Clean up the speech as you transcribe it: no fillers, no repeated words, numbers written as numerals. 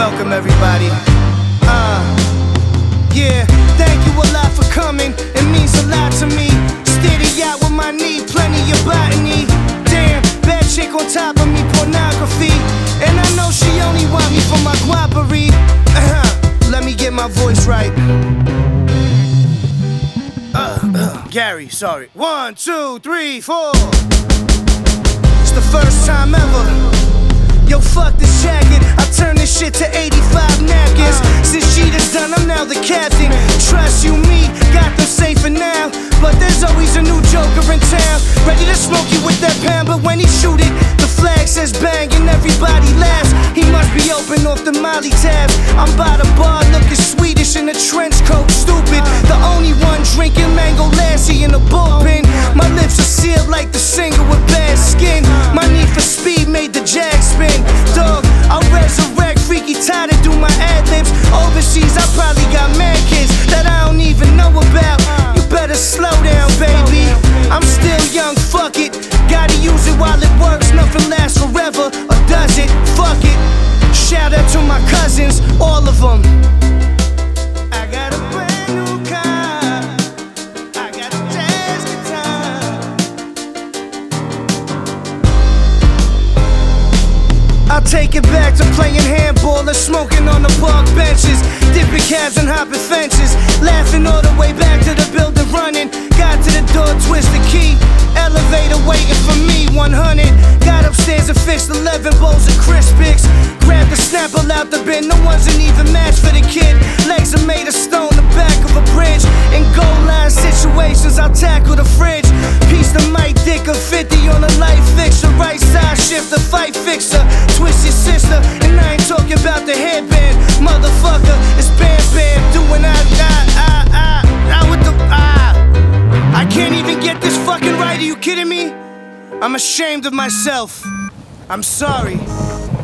Welcome everybody. Yeah, thank you a lot for coming. It means a lot to me. Steady out with my knee, plenty of botany. Damn, bad chick on top of me, pornography. And I know she only want me for my guapery. Let me get my voice right. Gary, sorry. 1, 2, 3, 4. It's the first time ever. Yo, fuck this jacket, I turn this shit to 85 napkins. Since Jeter's done, I'm now the captain. Trust you, me, got them safe for now. But there's always a new joker in town, ready to smoke you with that pound. But when he shoot it, the flag says bang and everybody laughs. He must be open off the Molly tab. I'm by the bar looking Swedish in a trench coat, stupid. The only one drinking mango lassie in the bullpen. My lips are sealed like the singer with bad skin. My need for speed made the jag spin. Dog, I'll resurrect freaky tired to do my ad-libs. Overseas, I probably got mad kids that I don't even know about. You better slow down, baby. I'm still young, fuck it. Gotta use it while it works. Nothing lasts forever, or does it? Fuck it. Shout out to my cousins, all of them. I got a brand new car. I got a jazz guitar. I'll take it back to playing handball and smoking on the park benches, dipping cabs and hopping fences, laughing all the way back to the building running. Got to the door, twist the key, elevator waiting for me, 100. Got upstairs and fixed 11 bowls of Crispix. Grabbed the Snapple out the bin, no one's an even match for the kid. Legs are made of stone, the back of a bridge. In goal line situations, I'll tackle the fridge. Piece the mic, dick of 50 on a light fixture. Right side shift, the fight fixer. Twist your sister, and I ain't talking about the headband. Motherfucker, it's Bam Bam doing I can't even get this fucking right, are you kidding me? I'm ashamed of myself. I'm sorry.